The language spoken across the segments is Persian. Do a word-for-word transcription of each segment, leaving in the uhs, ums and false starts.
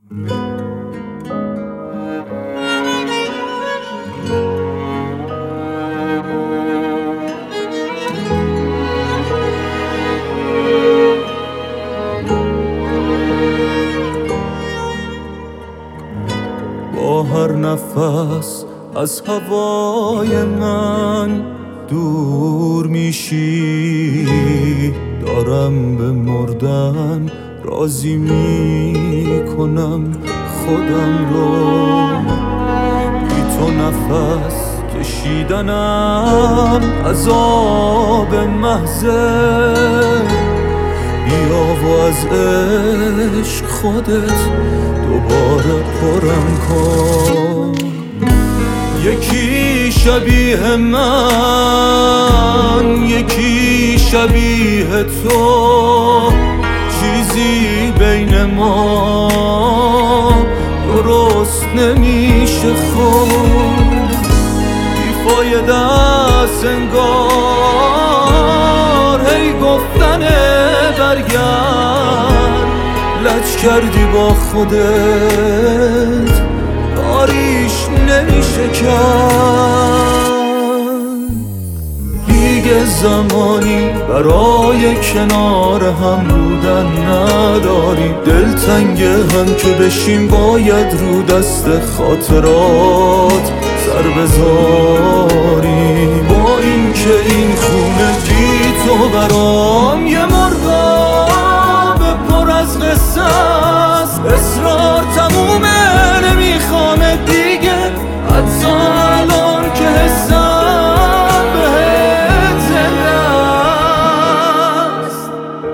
با هر نفس از هوای من دور میشی، دارم به مردن راضی میکنم خودم رو. بی تو نفس کشیدنم عذاب محضه، بیا و از عشق خودت دوباره پرم کن. یکی شبیه من، یکی شبیه تو، چیزی بین ما درست نمیشه خود. بیفایده است انگار هی گفتنه برگرد، لج کردی با خودت کاریش نمیشه کرد. دیگه زمانی برای کنار هم بودن نداری، دلتنگه هم که بشیم باید رو دست خاطرات سر بذاری. با این که این خونه بی تو برام یه مرداب پر از قصه است، اصرار تمومه نمیخوام دیگه، حتی الان که حسم بهت زنده است.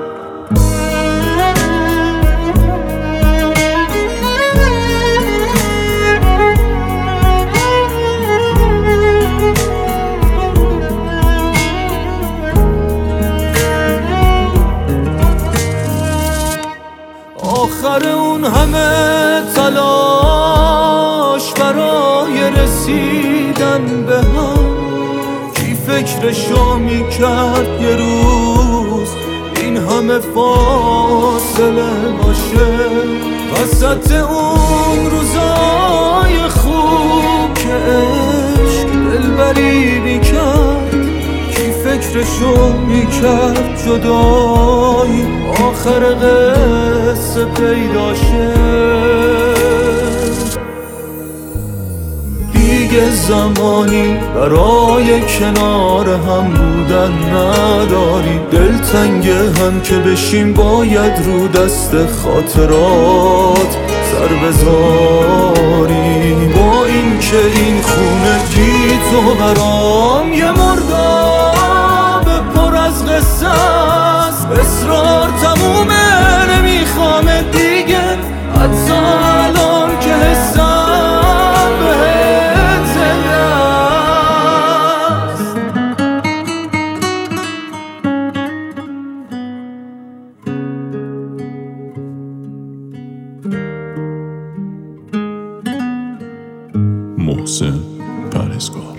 آخر اون همه تلاش برای رسیدن به هم، کی فکرشو میکرد یه روز این همه فاصله باشه. وسط اون روزای خوب که عشق دلبری میکرد، کی فکرشو میکرد جدایی آخر قصه پیدا شه. دیگه زمانی برای کنار هم بودن نداری، دلتنگه هم که بشیم باید رو دست خاطرات سر بذاری. با این که این خونه بی تو برام یه مرداب پر از قصه است، اصرار تمومه نمیخوام دیگه، حتی الان که حسم بهت زنده است. محسن پرهیزگار.